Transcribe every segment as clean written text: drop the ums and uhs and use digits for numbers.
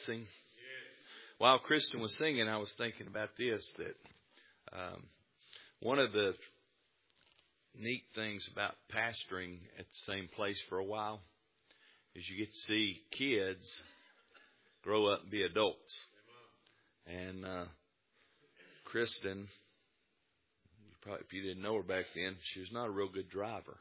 blessing? While Kristen was singing, I was thinking about this, that one of the neat things about pastoring at the same place for a while is you get to see kids grow up and be adults. And Kristen, if you didn't know her back then, she was not a real good driver.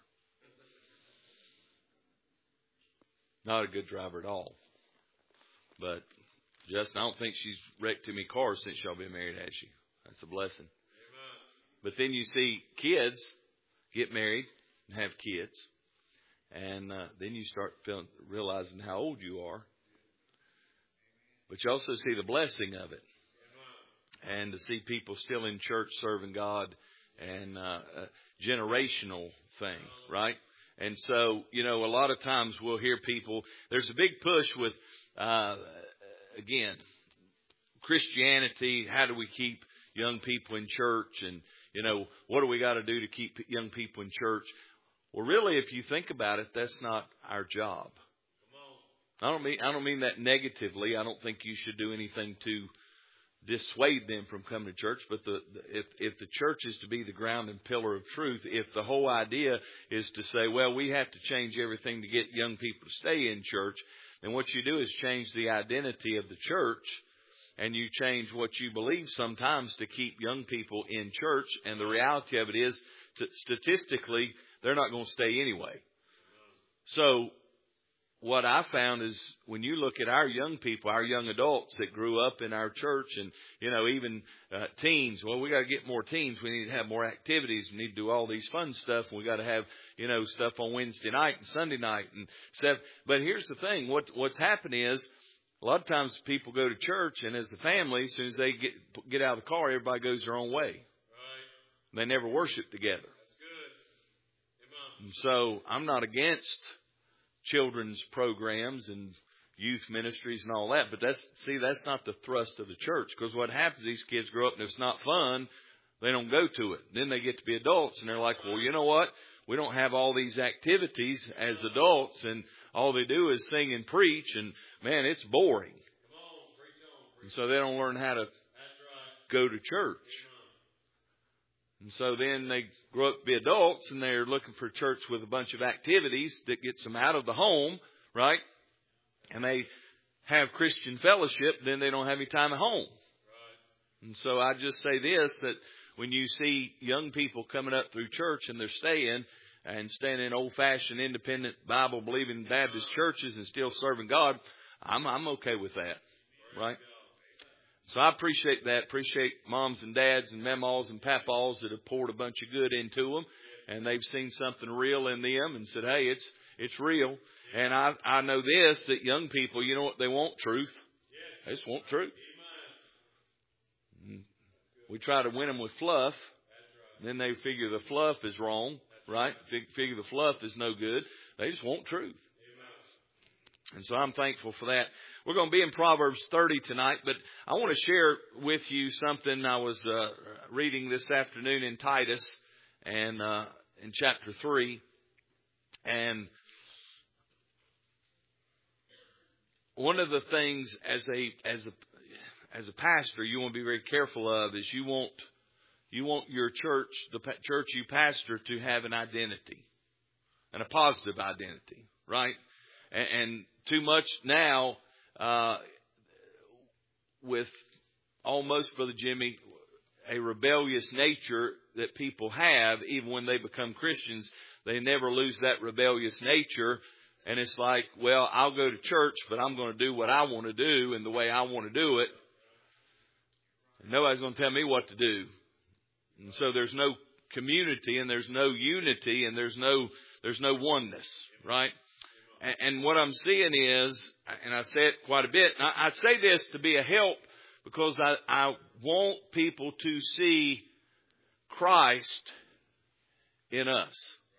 Not a good driver at all. But Justin, I don't think she's wrecked too many cars since y'all been married, has she? That's a blessing. Amen. But then you see kids get married and have kids. And then you start realizing how old you are. But you also see the blessing of it. And to see people still in church serving God and a generational thing, right? And so, you know, a lot of times we'll hear people, there's a big push with, again, Christianity. How do we keep young people in church? And, you know, what do we got to do to keep young people in church? Well, really, if you think about it, that's not our job. I don't mean that negatively. I don't think you should do anything to dissuade them from coming to church. But if the church is to be the ground and pillar of truth, if the whole idea is to say, well, we have to change everything to get young people to stay in church, then what you do is change the identity of the church, and you change what you believe sometimes to keep young people in church. And the reality of it is, statistically, they're not going to stay anyway. So what I found is when you look at our young people, our young adults that grew up in our church, and, you know, even teens, well, we got to get more teens. We need to have more activities. We need to do all these fun stuff. We got to have, you know, stuff on Wednesday night and Sunday night and stuff. But here's the thing. What's happened is a lot of times people go to church, and as a family, as soon as they get out of the car, everybody goes their own way. Right. They never worship together. That's good. And so I'm not against children's programs and youth ministries and all that, but that's not the thrust of the church. Because what happens, these kids grow up and if it's not fun, they don't go to it. Then they get to be adults and they're like, well, you know what? We don't have all these activities as adults, and all they do is sing and preach, and man, it's boring. And so they don't learn how to go to church. And so then they grow up to be adults, and they're looking for a church with a bunch of activities that gets them out of the home, right? And they have Christian fellowship, then they don't have any time at home. Right. And so I just say this, that when you see young people coming up through church and they're staying in old-fashioned, independent, Bible-believing Baptist churches and still serving God, I'm okay with that, right? So I appreciate that. Appreciate moms and dads and mamaws and papaws that have poured a bunch of good into them, and they've seen something real in them and said, hey, it's real. And I know this, that young people, you know what they want? Truth. They just want truth. We try to win them with fluff. Then they figure the fluff is wrong, right? Figure the fluff is no good. They just want truth. And so I'm thankful for that. We're going to be in Proverbs 30 tonight, but I want to share with you something I was reading this afternoon in Titus and in chapter 3. And one of the things as a pastor you want to be very careful of is you want your church, the church you pastor, to have an identity, and a positive identity, right? And too much now, with almost, Brother Jimmy, a rebellious nature that people have, even when they become Christians, they never lose that rebellious nature. And it's like, well, I'll go to church, but I'm going to do what I want to do and the way I want to do it. And nobody's going to tell me what to do. And so there's no community, and there's no unity, and there's no oneness, right? And what I'm seeing is, and I say it quite a bit, I say this to be a help because I want people to see Christ in us.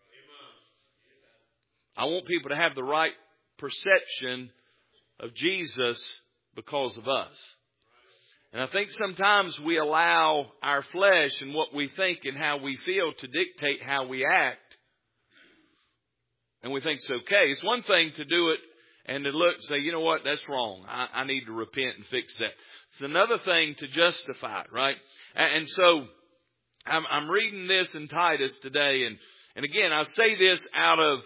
I want people to have the right perception of Jesus because of us. And I think sometimes we allow our flesh and what we think and how we feel to dictate how we act. And we think it's okay. It's one thing to do it and to look and say, you know what, that's wrong. I need to repent and fix that. It's another thing to justify it, right? And so I'm reading this in Titus today, and again, I say this out of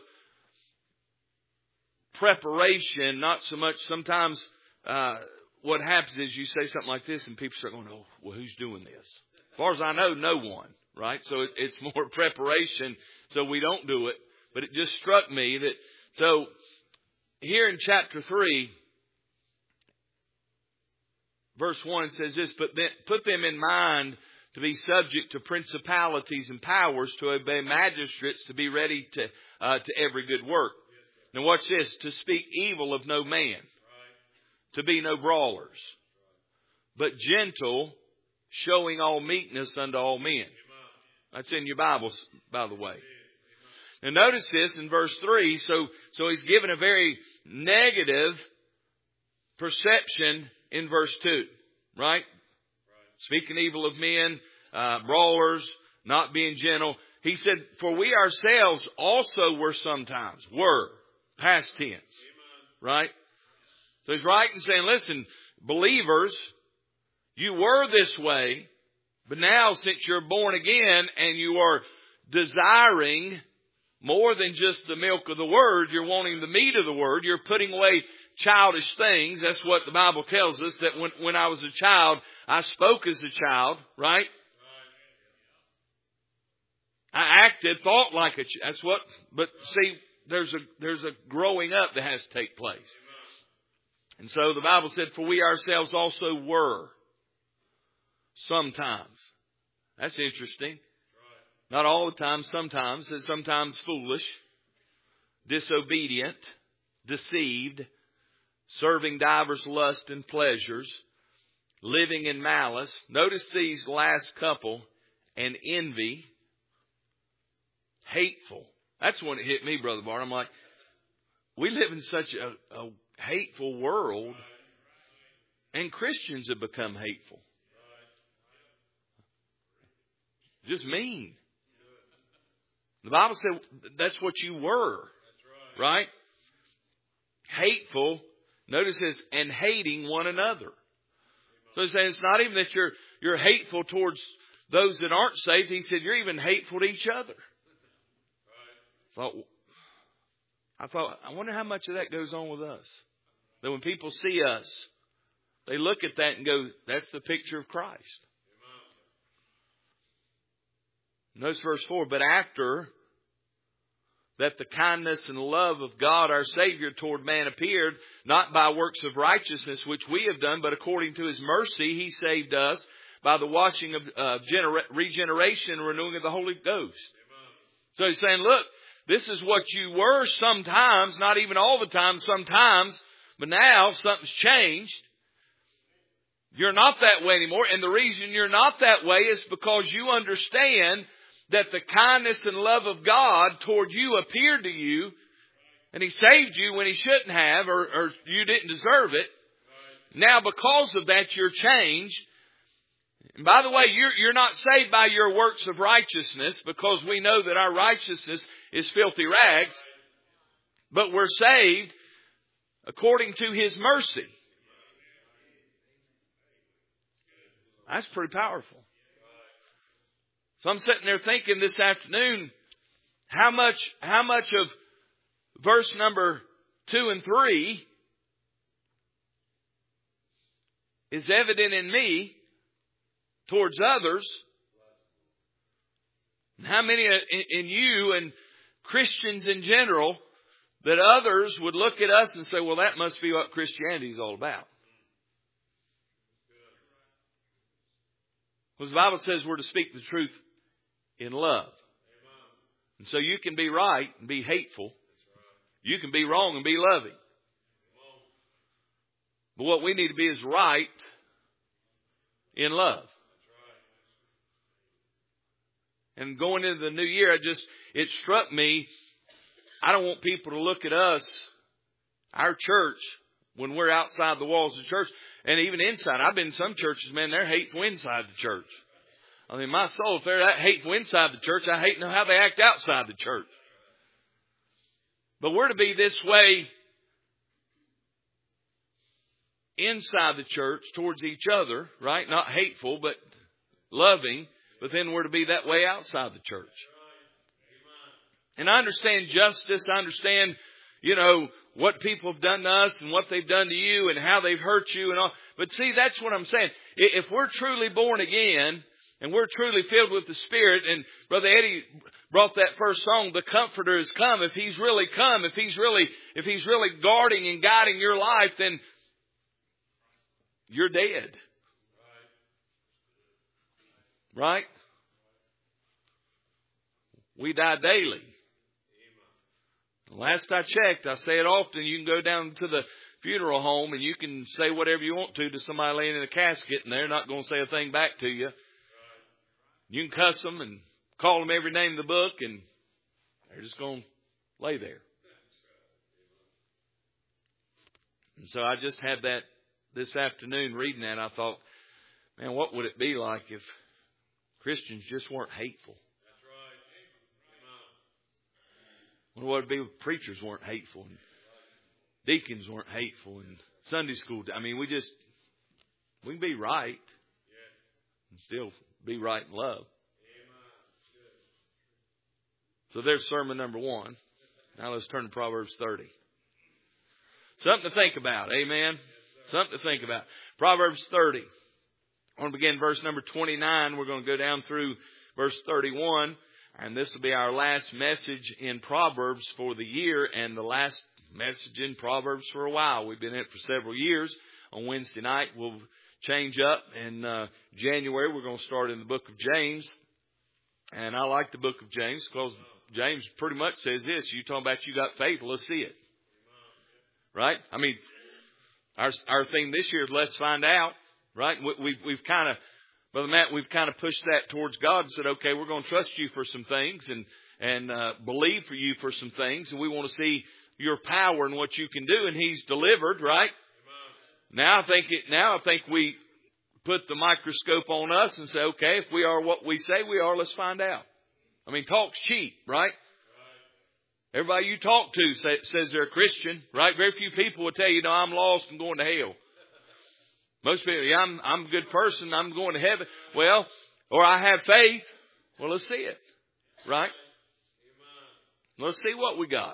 preparation, not so much sometimes what happens is you say something like this and people start going, oh, well, who's doing this? As far as I know, no one, right? So it's more preparation so we don't do it. But it just struck me that, so here in chapter 3, verse 1, it says this, but then put them in mind to be subject to principalities and powers, to obey magistrates, to be ready to every good work. Now watch this, to speak evil of no man, to be no brawlers, but gentle, showing all meekness unto all men. That's in your Bibles, by the way. Now notice this in verse 3. So he's given a very negative perception in verse 2. Right? Speaking evil of men, brawlers, not being gentle. He said, for we ourselves also were sometimes. Were. Past tense. Right? So he's writing saying, listen, believers, you were this way, but now since you're born again and you are desiring more than just the milk of the Word, you're wanting the meat of the Word, you're putting away childish things. That's what the Bible tells us, that when I was a child, I spoke as a child, right? I acted, thought like a child. That's what, but see, there's a growing up that has to take place. And so the Bible said, for we ourselves also were sometimes. That's interesting. Not all the time, sometimes. And sometimes foolish, disobedient, deceived, serving divers lusts and pleasures, living in malice. Notice these last couple, and envy, hateful. That's when it hit me, Brother Bart. I'm like, we live in such a hateful world, and Christians have become hateful. Just mean. The Bible said that's what you were, right? Hateful. Notice this, and hating one another. So he's saying it's not even that you're hateful towards those that aren't saved. He said you're even hateful to each other. I thought, I wonder how much of that goes on with us. That when people see us, they look at that and go, that's the picture of Christ. Notice verse 4, but after that the kindness and love of God our Savior toward man appeared, not by works of righteousness which we have done, but according to His mercy He saved us by the washing of regeneration and renewing of the Holy Ghost. So He's saying, look, this is what you were sometimes, not even all the time, sometimes, but now something's changed. You're not that way anymore. And the reason you're not that way is because you understand that the kindness and love of God toward you appeared to you, and He saved you when He shouldn't have, or you didn't deserve it. Now because of that, you're changed. And by the way, you're not saved by your works of righteousness, because we know that our righteousness is filthy rags. But we're saved according to His mercy. That's pretty powerful. So I'm sitting there thinking this afternoon, how much of verse number 2 and 3 is evident in me towards others? And how many in you and Christians in general that others would look at us and say, well, that must be what Christianity is all about. Because the Bible says we're to speak the truth in love. And so you can be right and be hateful. You can be wrong and be loving. But what we need to be is right in love. And going into the new year, it struck me, I don't want people to look at us, our church, when we're outside the walls of the church, and even inside. I've been in some churches, man, they're hateful inside the church. I mean, my soul, if they're that hateful inside the church, I hate to know how they act outside the church. But we're to be this way inside the church towards each other, right? Not hateful, but loving. But then we're to be that way outside the church. And I understand justice. I understand, what people have done to us and what they've done to you and how they've hurt you and all. But see, that's what I'm saying. If we're truly born again and we're truly filled with the Spirit, and Brother Eddie brought that first song, The Comforter has come. If He's really come, if He's really guarding and guiding your life, then you're dead. Right? We die daily. Last I checked, I say it often, you can go down to the funeral home and you can say whatever you want to somebody laying in a casket, and they're not going to say a thing back to you. You can cuss them and call them every name in the book, and they're just going to lay there. And so I just had that this afternoon reading that. I thought, man, what would it be like if Christians just weren't hateful? I wonder what it would be if preachers weren't hateful and deacons weren't hateful and Sunday school. I mean, we can be right and still be right in love. So there's sermon number 1. Now let's turn to Proverbs 30. Something to think about. Amen. Something to think about. Proverbs 30. I want to begin verse number 29. We're going to go down through verse 31. And this will be our last message in Proverbs for the year, and the last message in Proverbs for a while. We've been in it for several years. On Wednesday night, we'll change up. In January, we're going to start in the book of James. And I like the book of James because James pretty much says this. You talking about you got faith, let's see it. Right? I mean, our theme this year is let's find out. Right? We've kind of... Brother Matt, we've kind of pushed that towards God and said, okay, we're going to trust you for some things and believe for you for some things. And we want to see your power and what you can do. And He's delivered, right? Now I think we put the microscope on us and say, okay, if we are what we say we are, let's find out. I mean, talk's cheap, right? Everybody you talk to says they're a Christian, right? Very few people will tell you, no, I'm lost and going to hell. Most people, yeah, I'm a good person. I'm going to heaven. Well, or I have faith. Well, let's see it. Right? Let's see what we got.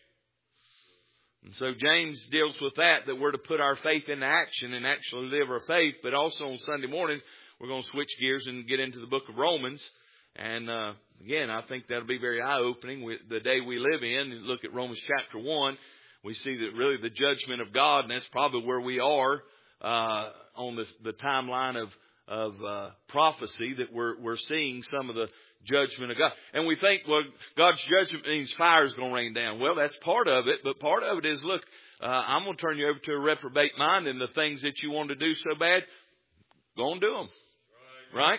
And so James deals with that we're to put our faith into action and actually live our faith. But also on Sunday morning, we're going to switch gears and get into the book of Romans. And again, I think that'll be very eye-opening. The day we live in, look at Romans chapter 1, we see that really the judgment of God, and that's probably where we are. On the timeline of prophecy, that we're seeing some of the judgment of God. And we think, well, God's judgment means fire is going to rain down. Well, that's part of it. But part of it is, look, I'm going to turn you over to a reprobate mind, and the things that you want to do so bad, go and do them. Right?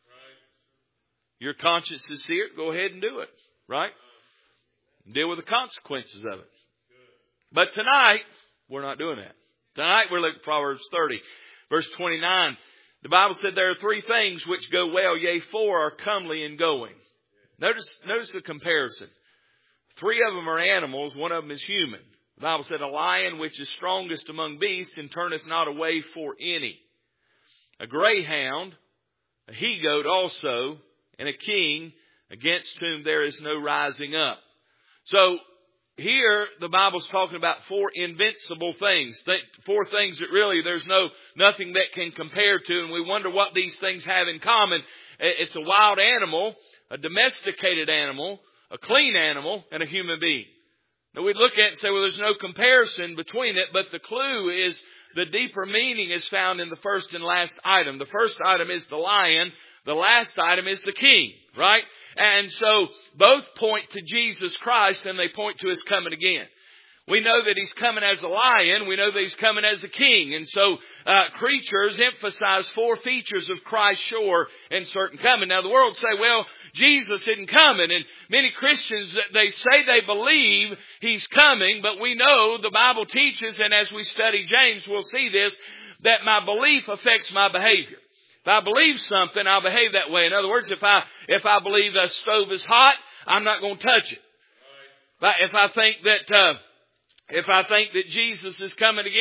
Your conscience is seared. Go ahead and do it. Right? Deal with the consequences of it. But tonight, we're not doing that. Tonight we're looking at Proverbs 30, verse 29. The Bible said there are 3 things which go well, yea, 4 are comely in going. Notice the comparison. 3 of them are animals, 1 of them is human. The Bible said a lion which is strongest among beasts and turneth not away for any. A greyhound, a he-goat also, and a king against whom there is no rising up. So, here, the Bible's talking about 4 invincible things. 4 things that really there's nothing that can compare to. And we wonder what these things have in common. It's a wild animal, a domesticated animal, a clean animal, and a human being. Now we'd look at it and say, well, there's no comparison between it. But the clue is the deeper meaning is found in the first and last item. The first item is the lion. The last item is the king, right? And so both point to Jesus Christ, and they point to His coming again. We know that He's coming as a lion. We know that He's coming as a king. And so preachers emphasize 4 features of Christ's sure and certain coming. Now the world say, well, Jesus isn't coming. And many Christians, they say they believe He's coming, but we know the Bible teaches, and as we study James, we'll see this, that my belief affects my behavior. If I believe something, I'll behave that way. In other words, if I believe a stove is hot, I'm not going to touch it. If I think that Jesus is coming again,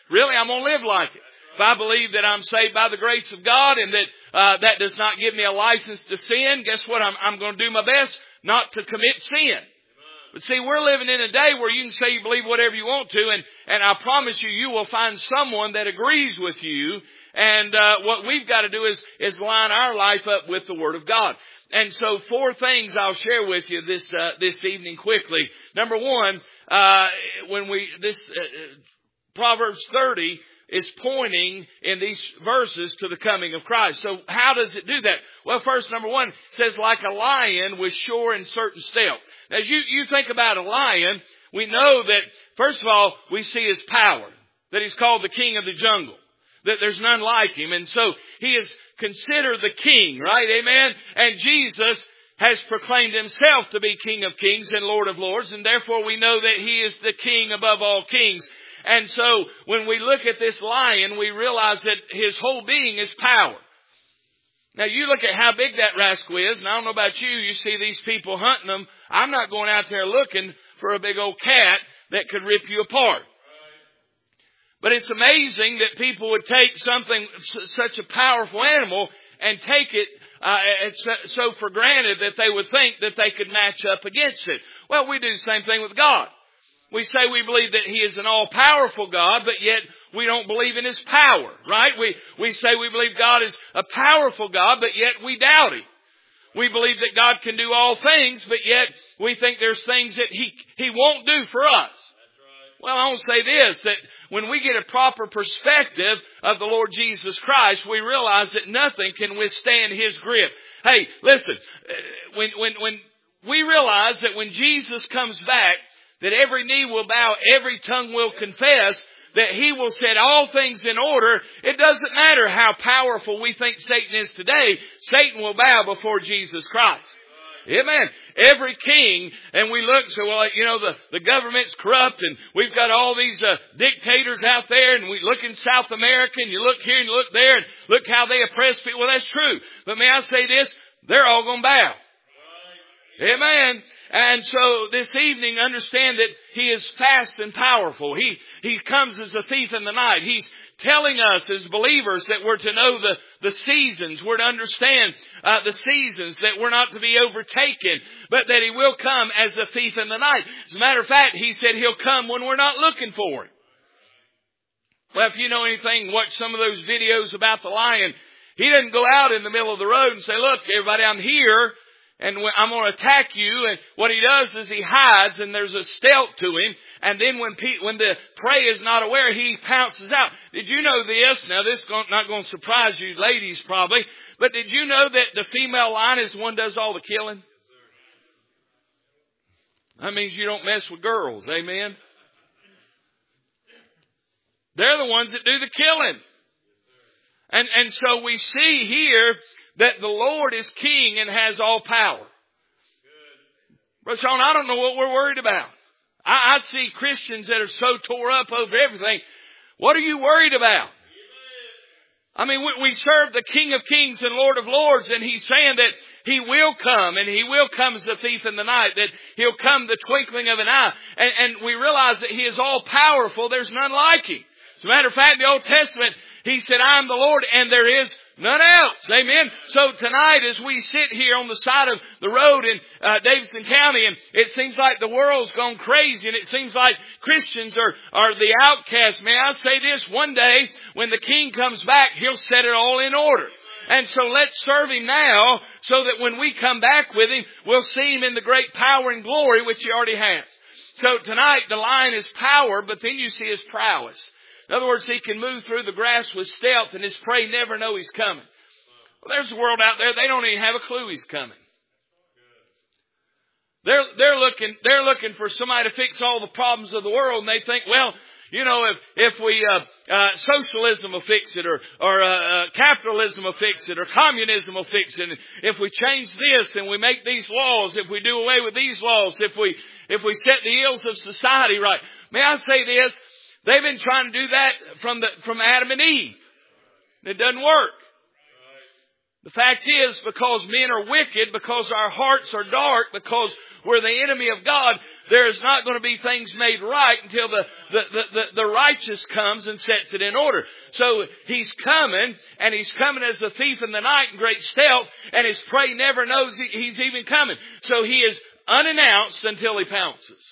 Really, I'm going to live like it. If I believe that I'm saved by the grace of God and that that does not give me a license to sin, guess what? I'm going to do my best not to commit sin. But see, we're living in a day where you can say you believe whatever you want to, and I promise you, you will find someone that agrees with you. And what we've got to do is line our life up with the Word of God. And so 4 things I'll share with you this evening quickly. Number one, Proverbs 30 is pointing in these verses to the coming of Christ. So how does it do that? Well, first, number one, it says, like a lion with sure and certain stealth. As you think about a lion, we know that, first of all, we see his power, that he's called the king of the jungle, that there's none like him. And so he is considered the king, right? Amen? And Jesus has proclaimed himself to be King of Kings and Lord of Lords, and therefore we know that he is the king above all kings. And so when we look at this lion, we realize that his whole being is power. Now you look at how big that rascal is, and I don't know about you, you see these people hunting them. I'm not going out there looking for a big old cat that could rip you apart. But it's amazing that people would take something, such a powerful animal, and take it so for granted that they would think that they could match up against it. Well, we do the same thing with God. We say we believe that He is an all-powerful God, but yet we don't believe in His power, right? We say we believe God is a powerful God, but yet we doubt Him. We believe that God can do all things, but yet we think there's things that He won't do for us. Well, I want to say this, that when we get a proper perspective of the Lord Jesus Christ, we realize that nothing can withstand His grip. Hey, listen, when we realize that when Jesus comes back, that every knee will bow, every tongue will confess that He will set all things in order. It doesn't matter how powerful we think Satan is today. Satan will bow before Jesus Christ. Amen. Every king, and we look, so well, you know, the government's corrupt, and we've got all these dictators out there, and we look in South America, and you look here and you look there, and look how they oppress people. Well, that's true. But may I say this? They're all going to bow. Amen. And so this evening, understand that He is fast and powerful. He comes as a thief in the night. He's telling us as believers that we're to know the seasons. We're to understand the seasons, that we're not to be overtaken, but that He will come as a thief in the night. As a matter of fact, He said He'll come when we're not looking for Him. Well, if you know anything, watch some of those videos about the lion. He doesn't go out in the middle of the road and say, look, everybody, I'm here, and I'm going to attack you. And what he does is he hides, and there's a stealth to him. And then when the prey is not aware, he pounces out. Did you know this? Now, this is not going to surprise you ladies probably. But did you know that the female lion is the one who does all the killing? That means you don't mess with girls. Amen? They're the ones that do the killing. And so we see here that the Lord is king and has all power. Brother Sean, I don't know what we're worried about. I see Christians that are so tore up over everything. What are you worried about? I mean, we serve the King of Kings and Lord of Lords, and He's saying that He will come, and He will come as a thief in the night, that He'll come the twinkling of an eye. And we realize that He is all powerful. There's none like Him. As a matter of fact, in the Old Testament, He said, I am the Lord, and there is none else. Amen. So tonight, as we sit here on the side of the road in Davidson County, and it seems like the world's gone crazy, and it seems like Christians are the outcasts. May I say this? One day, when the King comes back, He'll set it all in order. And so let's serve Him now, so that when we come back with Him, we'll see Him in the great power and glory which He already has. So tonight, the lion is power, but then you see His prowess. In other words, He can move through the grass with stealth, and His prey never know He's coming. Well, there's a world out there, they don't even have a clue He's coming. They're looking for somebody to fix all the problems of the world, and they think, well, you know, if we socialism will fix it, or capitalism will fix it, or communism will fix it. And if we change this and we make these laws, if we do away with these laws, if we set the ills of society right. May I say this? They've been trying to do that from Adam and Eve. It doesn't work. The fact is, because men are wicked, because our hearts are dark, because we're the enemy of God, there is not going to be things made right until the righteous comes and sets it in order. So He's coming, and He's coming as a thief in the night in great stealth, and His prey never knows He's even coming. So He is unannounced until He pounces.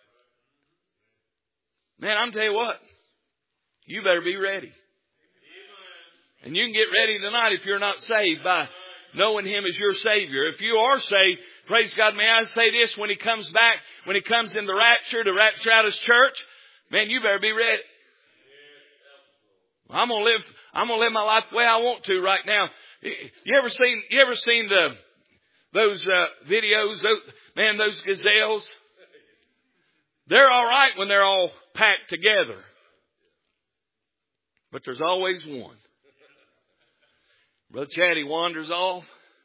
Man, I'm telling you what, you better be ready. And you can get ready tonight if you're not saved by knowing Him as your Savior. If you are saved, praise God, may I say this, when He comes back, when He comes in the rapture to rapture out His church, man, you better be ready. I'm gonna live my life the way I want to right now. You ever seen those videos, those gazelles? They're all right when they're all packed together. But there's always one. Brother Chad, he wanders off.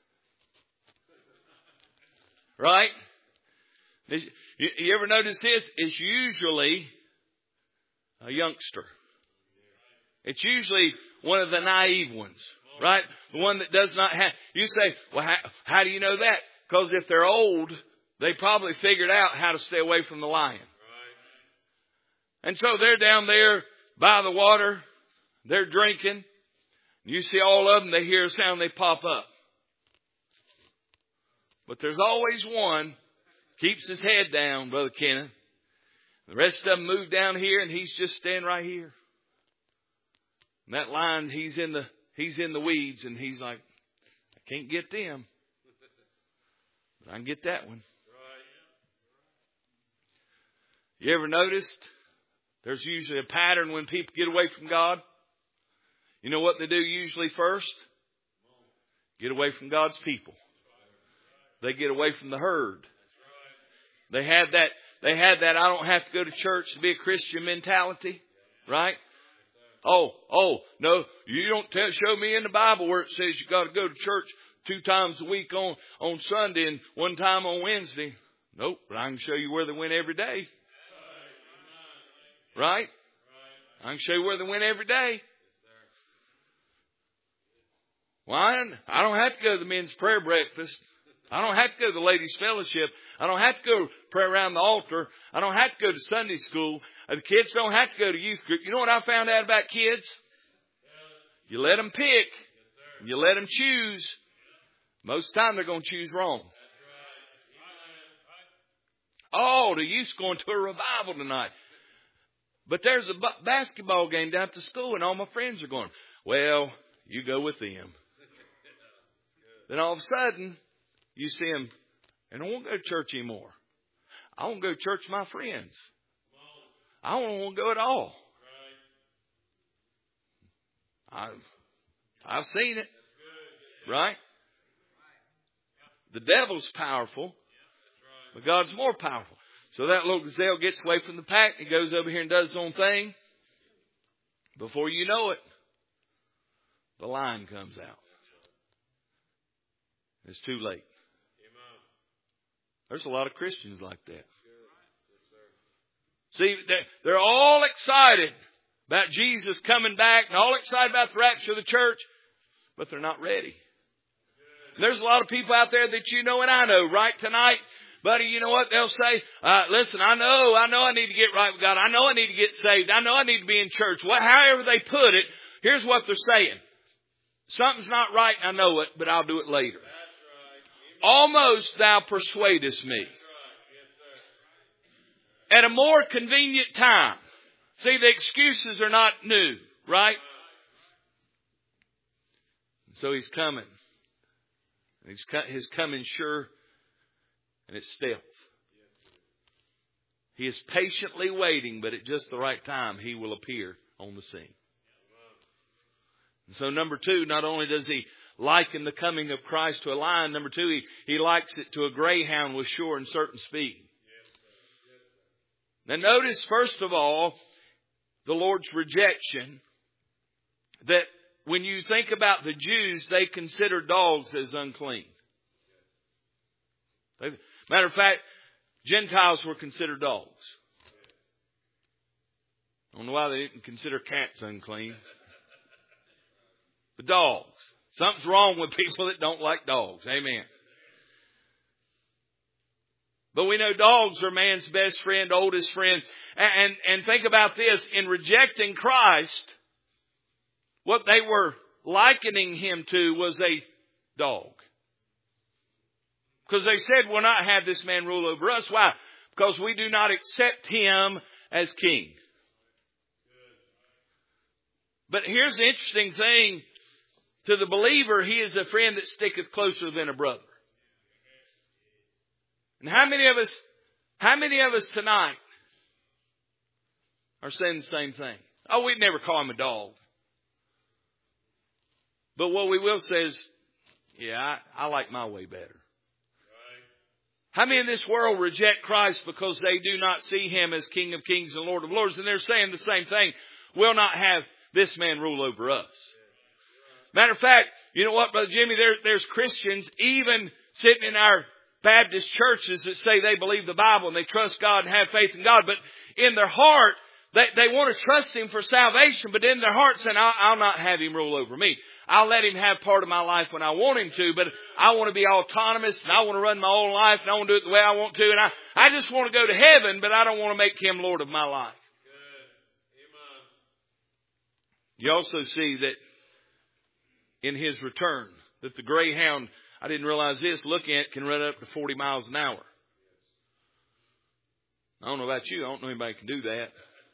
Right? You ever notice this? It's usually a youngster. It's usually one of the naive ones. Right? The one that does not have... You say, well, how do you know that? Because if they're old, they probably figured out how to stay away from the lion. And so they're down there by the water. They're drinking. You see all of them, they hear a sound, they pop up. But there's always one, keeps his head down, Brother Kenneth. The rest of them move down here, and he's just standing right here. And that lion, he's in the weeds, and he's like, I can't get them. But I can get that one. You ever noticed? There's usually a pattern when people get away from God. You know what they do usually first? Get away from God's people. They get away from the herd. They had that I don't have to go to church to be a Christian mentality. Right? Oh, no, you don't show me in the Bible where it says you got to go to church 2 times a week on Sunday and 1 time on Wednesday. Nope, but I can show you where they went every day. Right? I can show you where they went every day. Well, I don't have to go to the men's prayer breakfast. I don't have to go to the ladies' fellowship. I don't have to go pray around the altar. I don't have to go to Sunday school. The kids don't have to go to youth group. You know what I found out about kids? You let them pick. You let them choose. Most of the time they're going to choose wrong. Oh, the youth's going to a revival tonight. But there's a basketball game down at the school and all my friends are going. Well, you go with them. Then all of a sudden, you see them, and I won't go to church anymore. I won't go to church with my friends. I don't want to go at all. I've seen it. Right? The devil's powerful, but God's more powerful. So that little gazelle gets away from the pack and goes over here and does his own thing. Before you know it, the lion comes out. It's too late. There's a lot of Christians like that. See, they're all excited about Jesus coming back and all excited about the rapture of the church, but they're not ready. And there's a lot of people out there that you know and I know right tonight. Buddy, you know what? They'll say, listen, I know I need to get right with God. I know I need to get saved. I know I need to be in church. However they put it, here's what they're saying. Something's not right, I know it, but I'll do it later. Almost thou persuadest me. At a more convenient time. See, the excuses are not new, right? So He's coming. His coming sure, and it's stealth. He is patiently waiting, but at just the right time, He will appear on the scene. And so number 2, not only does He liken the coming of Christ to a lion, number 2, he likes it to a greyhound with sure and certain speed. Now notice, first of all, the Lord's rejection. That when you think about the Jews, they consider dogs as unclean. Matter of fact, Gentiles were considered dogs. I don't know why they didn't consider cats unclean. But dogs. Something's wrong with people that don't like dogs. Amen. But we know dogs are man's best friend, oldest friend. And think about this. In rejecting Christ, what they were likening him to was a dog. Because they said, we'll not have this man rule over us. Why? Because we do not accept him as king. But here's the interesting thing. To the believer, he is a friend that sticketh closer than a brother. And how many of us tonight are saying the same thing? Oh, we'd never call him a dog. But what we will say is, yeah, I like my way better. How many in this world reject Christ because they do not see him as King of Kings and Lord of Lords? And they're saying the same thing. We'll not have this man rule over us. Matter of fact, you know what, Brother Jimmy? There's Christians even sitting in our Baptist churches that say they believe the Bible and they trust God and have faith in God. But in their heart, they want to trust him for salvation. But in their heart saying, I'll not have him rule over me. I'll let him have part of my life when I want him to, but I want to be autonomous and I want to run my own life and I want to do it the way I want to. And I just want to go to heaven, but I don't want to make him Lord of my life. You also see that in his return, that the greyhound, I didn't realize this, looking at it, can run up to 40 miles an hour. I don't know about you. I don't know anybody can do that.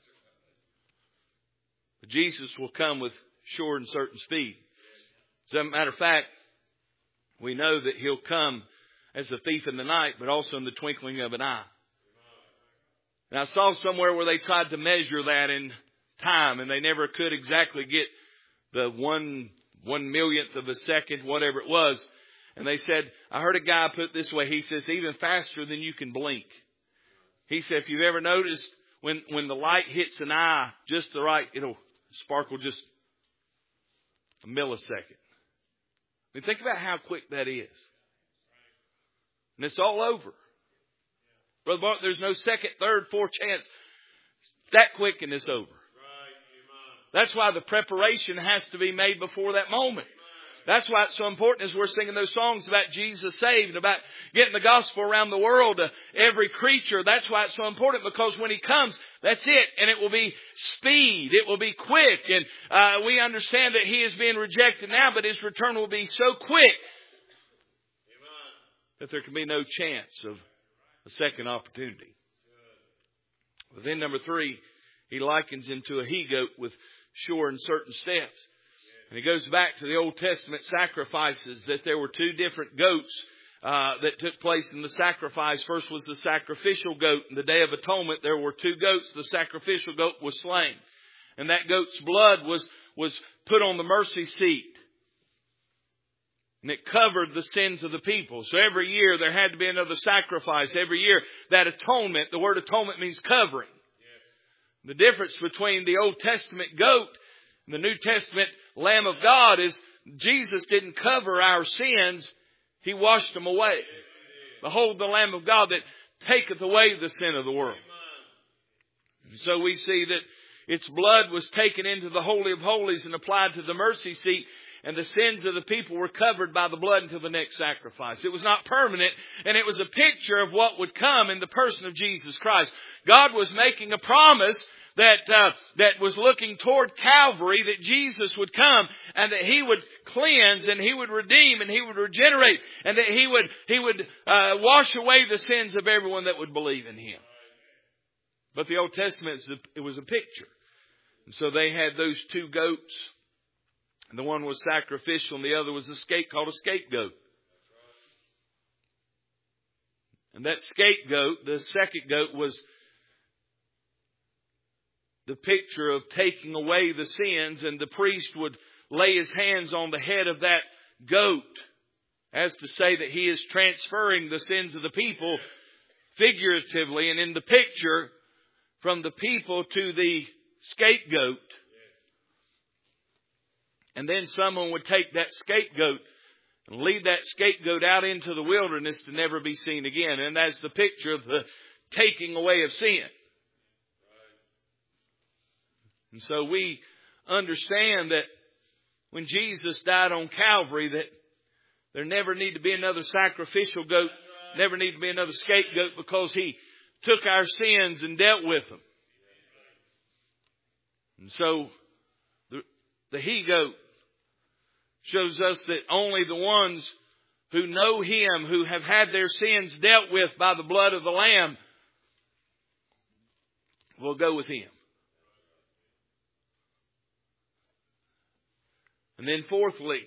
But Jesus will come with sure and certain speed. As a matter of fact, we know that he'll come as a thief in the night, but also in the twinkling of an eye. And I saw somewhere where they tried to measure that in time, and they never could exactly get the 1/1,000,000th of a second, whatever it was. And they said, I heard a guy put it this way. He says, even faster than you can blink. He said, if you've ever noticed when the light hits an eye just the right, it'll sparkle just a millisecond. I mean, think about how quick that is. And it's all over. Brother Mark, there's no second, third, fourth chance. It's that quick and it's over. That's why the preparation has to be made before that moment. That's why it's so important as we're singing those songs about Jesus saved, about getting the gospel around the world to every creature. That's why it's so important, because when he comes, that's it. And it will be speed. It will be quick. And we understand that he is being rejected now, but his return will be so quick that there can be no chance of a second opportunity. But then number 3, he likens him to a he-goat with sure and certain steps. And he goes back to the Old Testament sacrifices, that there were 2 different goats that took place in the sacrifice. First was the sacrificial goat. In the Day of Atonement, there were 2 goats. The sacrificial goat was slain. And that goat's blood was put on the mercy seat. And it covered the sins of the people. So every year there had to be another sacrifice. Every year that atonement, the word atonement means covering. The difference between the Old Testament goat and the New Testament Lamb of God is Jesus didn't cover our sins. He washed them away. Behold the Lamb of God that taketh away the sin of the world. And so we see that its blood was taken into the Holy of Holies and applied to the mercy seat. And the sins of the people were covered by the blood until the next sacrifice. It was not permanent, and it was a picture of what would come in the person of Jesus Christ. God was making a promise that was looking toward Calvary, that Jesus would come and that he would cleanse and he would redeem and he would regenerate and that he would wash away the sins of everyone that would believe in him. But the Old Testament, it was a picture. And so they had those 2 goats. And the one was sacrificial and the other was called a scapegoat. And that scapegoat, the second goat, was the picture of taking away the sins, and the priest would lay his hands on the head of that goat as to say that he is transferring the sins of the people figuratively and in the picture from the people to the scapegoat. And then someone would take that scapegoat and lead that scapegoat out into the wilderness to never be seen again. And that's the picture of the taking away of sin. And so we understand that when Jesus died on Calvary, that there never need to be another sacrificial goat Never need to be another scapegoat because He took our sins and dealt with them. And so the he-goat shows us that only the ones who know Him, who have had their sins dealt with by the blood of the Lamb, will go with Him. And then fourthly,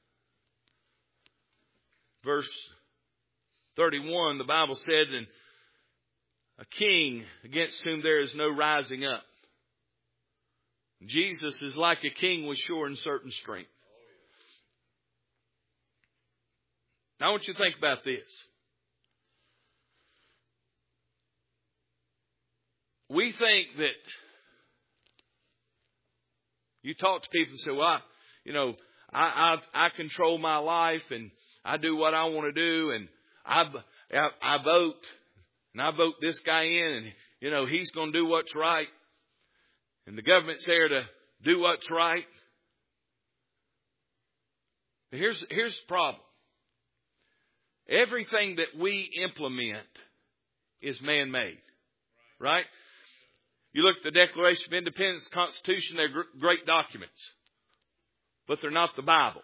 verse 31, the Bible said, and a king against whom there is no rising up. Jesus is like a king with sure and certain strength. Now I want you to think about this. We think that you talk to people and say, well, I control my life and I do what I want to do and I vote and I vote this guy in and, he's going to do what's right. And the government's there to do what's right. But here's the problem. Everything that we implement is man-made. Right? You look at the Declaration of Independence, the Constitution, they're great documents. But they're not the Bible.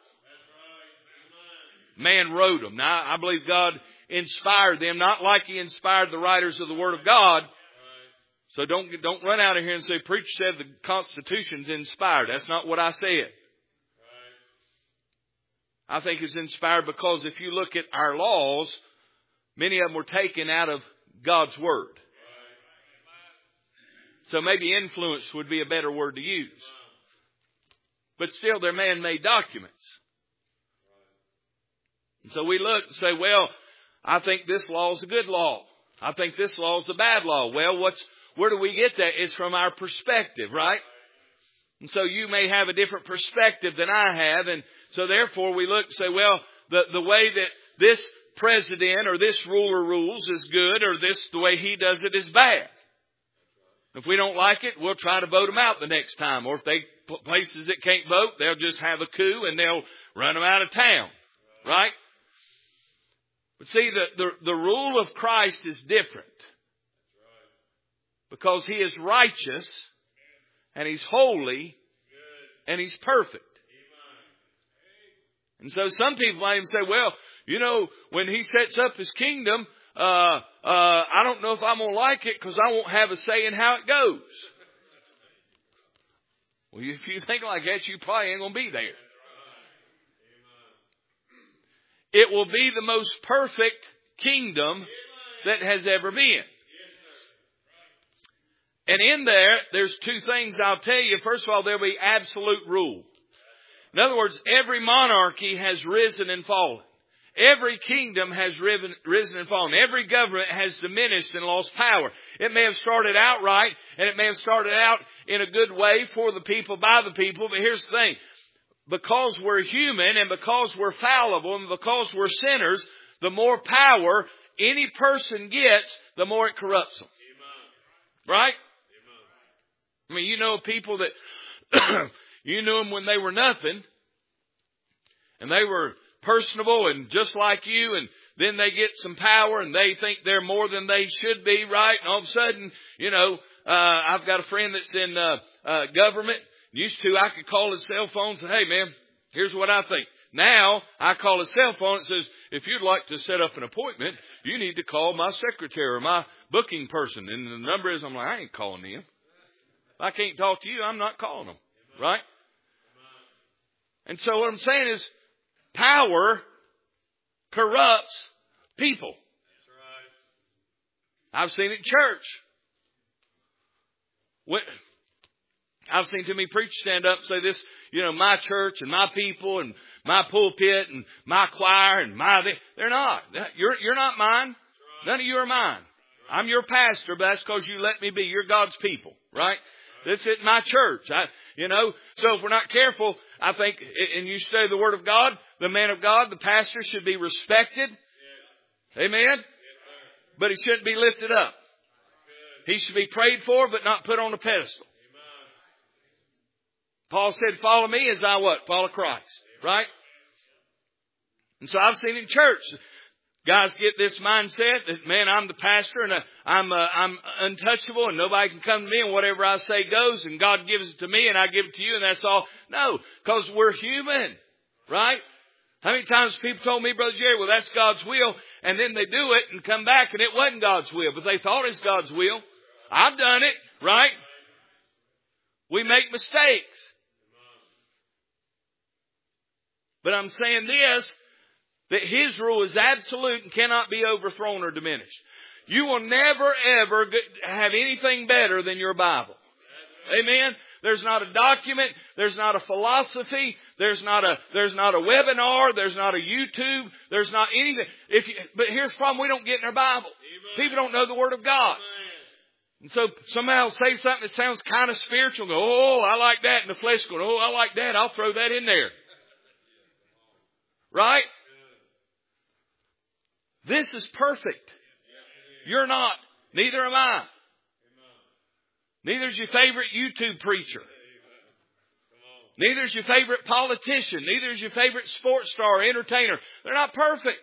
Man wrote them. Now, I believe God inspired them, not like He inspired the writers of the Word of God. So don't run out of here and say, preacher said the Constitution's inspired. That's not what I said. I think it's inspired because if you look at our laws, many of them were taken out of God's Word. So maybe influence would be a better word to use. But still, they're man-made documents. And so we look and say, well, I think this law is a good law. I think this law is a bad law. Well, where do we get that? It's from our perspective, right? And so you may have a different perspective than I have. And so therefore we look and say, well, the way that this president or this ruler rules is good, or the way he does it is bad. If we don't like it, we'll try to vote them out the next time. Or if they places that can't vote, they'll just have a coup and they'll run them out of town. Right? But see, the rule of Christ is different. Because He is righteous, and He's holy, and He's perfect. And so some people might even say, well, when He sets up His kingdom, I don't know if I'm going to like it because I won't have a say in how it goes. Well, if you think like that, you probably ain't going to be there. It will be the most perfect kingdom that has ever been. And in there's two things I'll tell you. First of all, there'll be absolute rule. In other words, every monarchy has risen and fallen. Every kingdom has risen and fallen. Every government has diminished and lost power. It may have started out right, and it may have started out in a good way for the people, by the people. But here's the thing. Because we're human, and because we're fallible, and because we're sinners, the more power any person gets, the more it corrupts them. Right? I mean, people that you knew them when they were nothing, and they were personable and just like you, and then they get some power and they think they're more than they should be, right? And all of a sudden, I've got a friend that's in government. Used to, I could call his cell phone and say, hey man, here's what I think. Now, I call his cell phone and says, if you'd like to set up an appointment, you need to call my secretary or my booking person. And the number is, I'm like, I ain't calling them. If I can't talk to you, I'm not calling them. Right? And so what I'm saying is, power corrupts people. I've seen it in church. I've seen too many preachers stand up and say this, my church and my people and my pulpit and my choir and they're not. You're not mine. None of you are mine. I'm your pastor, but that's because you let me be. You're God's people, right? This is my church. So if we're not careful, I think, and you study the Word of God, the man of God, the pastor should be respected. Yes. Amen? Yes, but he shouldn't be lifted up. He should be prayed for, but not put on a pedestal. Amen. Paul said, follow me as I what? Follow Christ. Right? And so I've seen in church, Guys get this mindset that, man, I'm the pastor and I'm untouchable and nobody can come to me and whatever I say goes and God gives it to me and I give it to you and that's all. No, because we're human, right? How many times people told me, Brother Jerry, well, that's God's will, and then they do it and come back and it wasn't God's will, but they thought it's God's will. I've done it, right? We make mistakes. But I'm saying this, that His rule is absolute and cannot be overthrown or diminished. You will never, ever have anything better than your Bible. Amen? There's not a document. There's not a philosophy. There's not a webinar. There's not a YouTube. There's not anything. But here's the problem. We don't get in our Bible. People don't know the Word of God. And so somehow say something that sounds kind of spiritual. Go, oh, I like that. And the flesh going, oh, I like that. I'll throw that in there. Right? This is perfect. You're not. Neither am I. Neither is your favorite YouTube preacher. Neither is your favorite politician. Neither is your favorite sports star or entertainer. They're not perfect.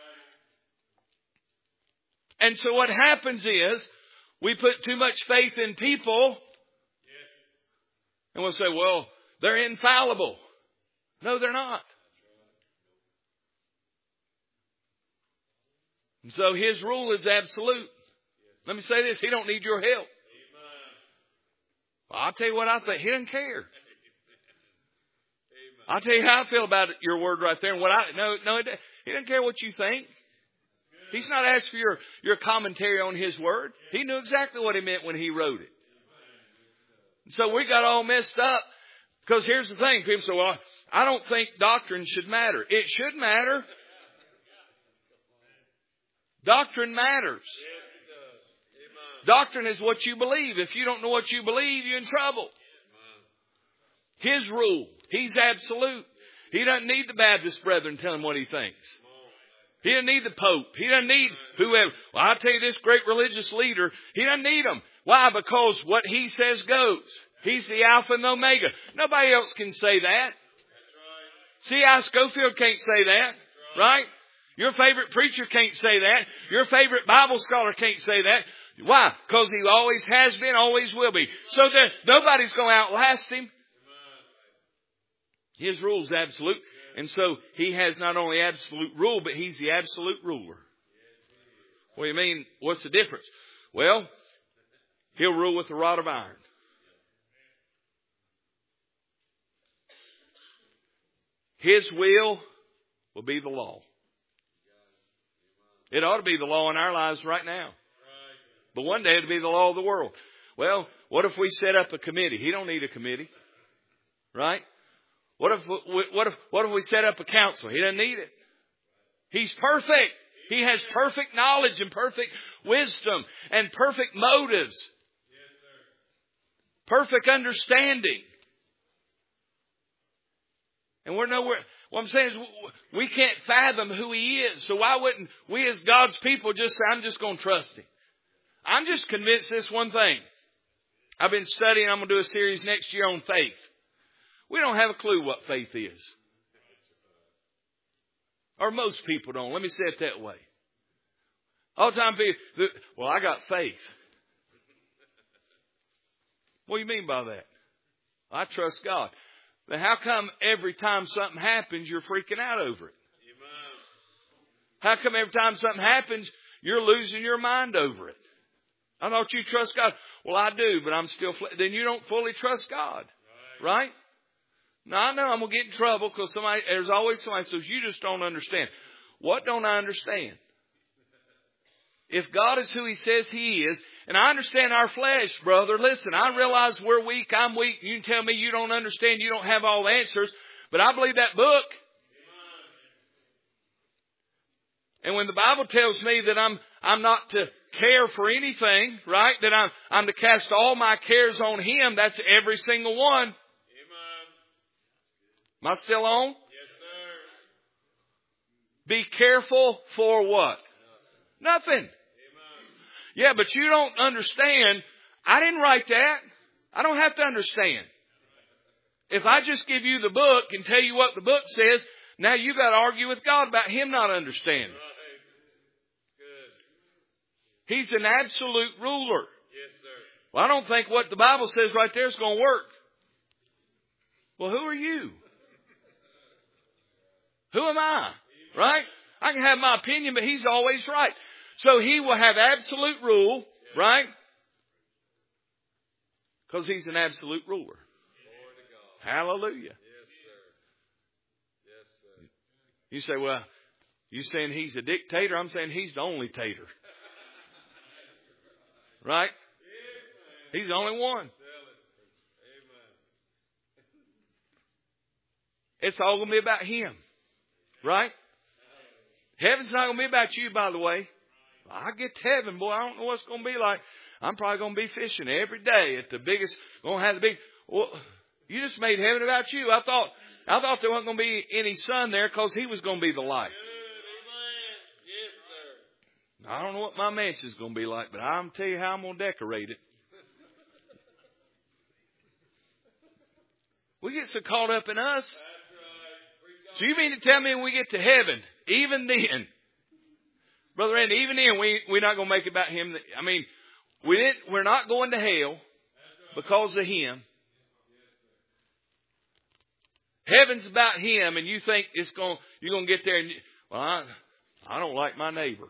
And so what happens is we put too much faith in people. And we'll say, well, they're infallible. No, they're not. And so His rule is absolute. Let me say this. He don't need your help. Well, I'll tell you what I think. He doesn't care. I'll tell you how I feel about your word right there. And He doesn't care what you think. He's not asking for your commentary on His word. He knew exactly what He meant when He wrote it. So we got all messed up. Because here's the thing. People say, well, I don't think doctrine should matter. It should matter. Doctrine matters. Doctrine is what you believe. If you don't know what you believe, you're in trouble. His rule. He's absolute. He doesn't need the Baptist brethren telling him what he thinks. He doesn't need the Pope. He doesn't need whoever. Well, I'll tell you, this great religious leader, he doesn't need them. Why? Because what he says goes. He's the Alpha and the Omega. Nobody else can say that. C.I. Scofield can't say that. Right? Your favorite preacher can't say that. Your favorite Bible scholar can't say that. Why? Because he always has been, always will be. So that nobody's going to outlast him. His rule is absolute. And so He has not only absolute rule, but He's the absolute ruler. What do you mean? What's the difference? Well, He'll rule with a rod of iron. His will be the law. It ought to be the law in our lives right now. But one day it'll be the law of the world. Well, what if we set up a committee? He don't need a committee. Right? What if we set up a council? He doesn't need it. He's perfect. He has perfect knowledge and perfect wisdom and perfect motives. Perfect understanding. And we're nowhere. What I'm saying is we can't fathom who He is. So why wouldn't we as God's people just say, I'm just going to trust Him? I'm just convinced this one thing. I've been studying. I'm going to do a series next year on faith. We don't have a clue what faith is. Or most people don't. Let me say it that way. All the time people, well, I got faith. What do you mean by that? I trust God. Then how come every time something happens, you're freaking out over it? How come every time something happens, you're losing your mind over it? I thought you trust God. Well, I do, but I'm still... Then you don't fully trust God. Right? Now, I know I'm going to get in trouble because there's always somebody who says, you just don't understand. What don't I understand? If God is who He says He is, and I understand our flesh, brother, listen, I realize we're weak, I'm weak. You can tell me you don't understand, you don't have all the answers, but I believe that book. And when the Bible tells me that I'm not to care for anything, right, that I'm to cast all my cares on Him, that's every single one. Am I still on? Yes, sir. Be careful for what? Nothing. Amen. Yeah, but you don't understand. I didn't write that. I don't have to understand. If I just give you the book and tell you what the book says, now you got to argue with God about Him not understanding. He's an absolute ruler. Yes, sir. Well, I don't think what the Bible says right there is going to work. Well, who are you? Who am I? Right? I can have my opinion, but He's always right. So He will have absolute rule, right? Because He's an absolute ruler. Hallelujah. Yes, sir. Yes, sir. You say, well, you saying He's a dictator? I'm saying He's the only tater. Right? He's the only one. It's all going to be about Him. Right? Heaven's not going to be about you, by the way. I get to heaven, boy, I don't know what it's going to be like. I'm probably going to be fishing every day at the biggest, going to have the big, well, you just made heaven about you. I thought there wasn't going to be any sun there because He was going to be the light. Yes, sir. I don't know what my mansion's going to be like, but I'm tell you how I'm going to decorate it. We get so caught up in us. So you mean to tell me when we get to heaven, even then, Brother Randy, even then we're not going to make it about Him. I mean, we're not going to hell because of Him. Heaven's about Him, and you think you're going to get there and, well, I don't like my neighbor.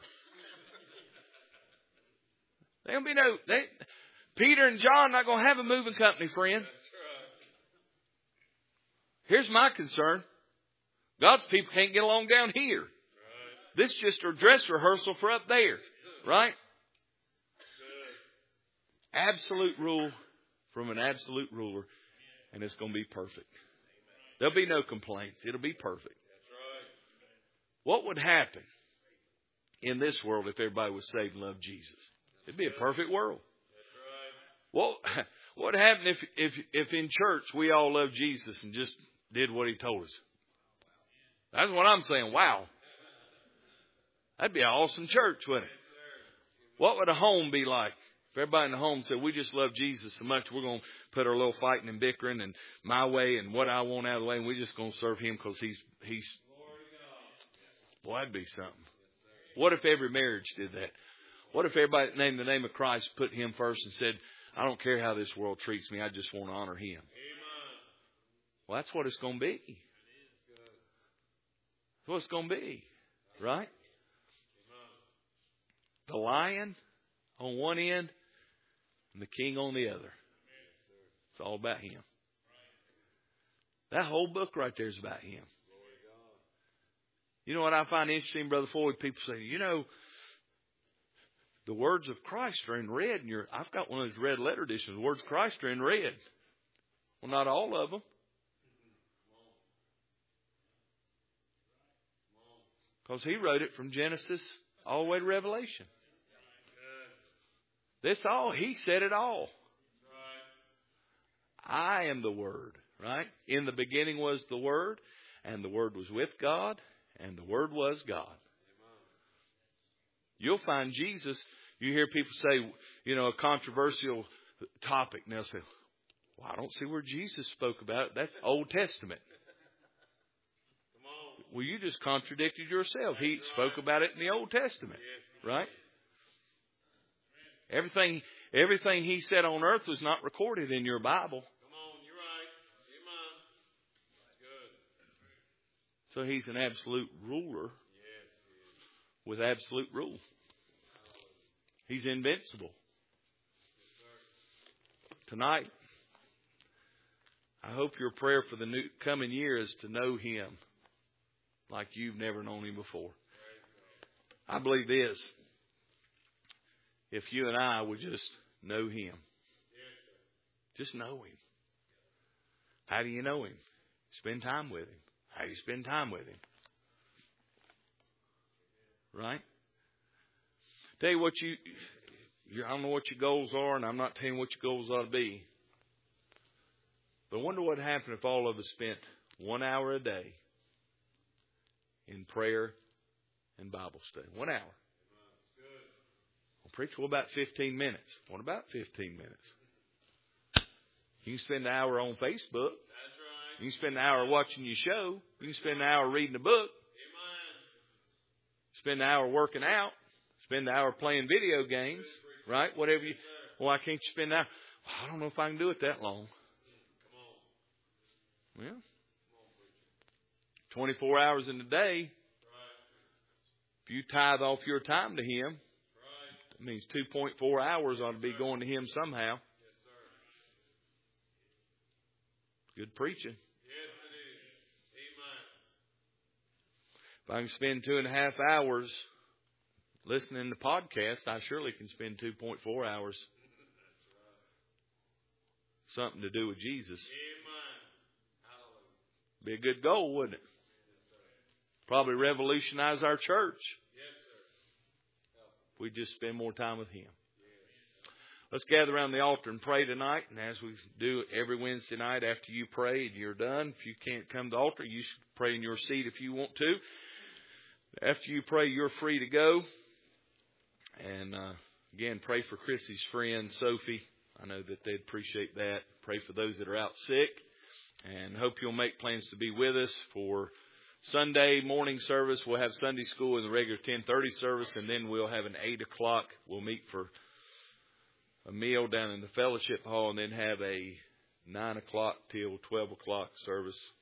There'll be Peter and John not going to have a moving company, friend. Here's my concern. God's people can't get along down here. This is just a dress rehearsal for up there. Right? Absolute rule from an absolute ruler. And it's going to be perfect. There'll be no complaints. It'll be perfect. What would happen in this world if everybody was saved and loved Jesus? It'd be a perfect world. What would happen if in church we all loved Jesus and just did what He told us? That's what I'm saying. Wow. That'd be an awesome church, wouldn't it? What would a home be like? If everybody in the home said, we just love Jesus so much, we're going to put our little fighting and bickering and my way and what I want out of the way, and we're just going to serve Him because He's. Boy, that'd be something. What if every marriage did that? What if everybody named the name of Christ, put Him first and said, I don't care how this world treats me, I just want to honor Him. Well, that's what it's going to be. That's what it's going to be. Right? The lion on one end and the king on the other. It's all about Him. That whole book right there is about Him. You know what I find interesting, Brother Floyd? People say, the words of Christ are in red. And I've got one of those red letter editions. The words of Christ are in red. Well, not all of them. Because He wrote it from Genesis all the way to Revelation. He said it all. I am the Word, right? In the beginning was the Word, and the Word was with God, and the Word was God. You'll find Jesus. You hear people say, a controversial topic, and they'll say, well, I don't see where Jesus spoke about it. That's Old Testament. Well, you just contradicted yourself. He spoke about it in the Old Testament, right? Everything He said on earth was not recorded in your Bible. Come on, you're right. Good. So He's an absolute ruler with absolute rule. He's invincible. Tonight, I hope your prayer for the coming year is to know Him like you've never known Him before. I believe this. If you and I would just know Him. Just know Him. How do you know Him? Spend time with Him. How do you spend time with Him? Right? Tell you what I don't know what your goals are, and I'm not telling you what your goals ought to be. But I wonder what would happen if all of us spent 1 hour a day in prayer and Bible study. 1 hour. Well, preach, what about 15 minutes? What about 15 minutes? You can spend an hour on Facebook. That's right. You can spend an hour watching your show. You can spend an hour reading a book. Amen. Spend an hour working out. spend the hour playing video games, right? Whatever you, why can't you spend an hour? I don't know if I can do it that long. Well, 24 hours in a day. If you tithe off your time to Him, that means 2.4 hours ought to be going to Him somehow. Good preaching. Yes, it is. Amen. If I can spend 2.5 hours listening to podcasts, I surely can spend 2.4 hours. Something to do with Jesus. Amen. Be a good goal, wouldn't it? Probably revolutionize our church. Yes, sir. If we just spend more time with Him. Let's gather around the altar and pray tonight. And as we do every Wednesday night, after you pray and you're done, if you can't come to the altar, you should pray in your seat if you want to. After you pray, you're free to go. And again, pray for Chrissy's friend, Sophie. I know that they'd appreciate that. Pray for those that are out sick. And hope you'll make plans to be with us for Sunday morning service. We'll have Sunday school in the regular 10:30 service. And then we'll have an 8 o'clock. We'll meet for a meal down in the fellowship hall. And then have a 9 o'clock till 12 o'clock service